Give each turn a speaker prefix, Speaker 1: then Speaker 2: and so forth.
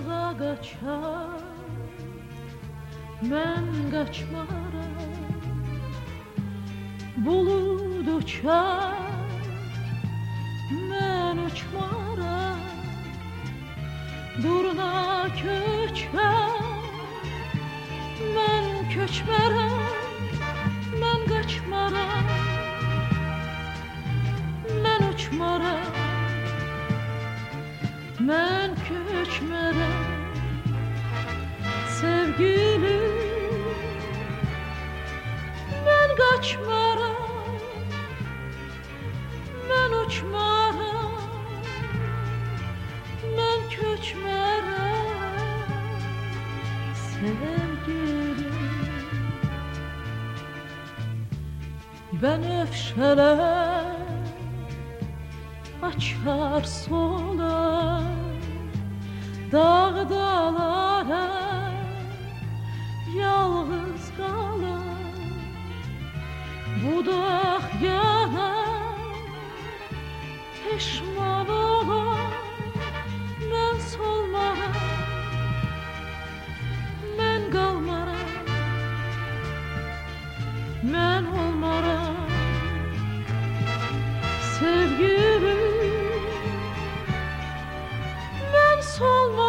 Speaker 1: dağa qaçar, mən qaçmaram. Bulud uçar, mən uçmaram. Durna köçər, mən köçmərəm. Mən qaçmaram, mən uçmaram. Mən köçmərəm, sevgilim. Mən qaçmaram, mən uçmaram. Mən köçmərəm, sevgilim. Bənövşələr açar solar, dağdalara yalnız qalar. Budaq yanar, peşman olar. Mən solmaram, mən qalmaram. Mən olmaram, sevgilim. Mən solmaram.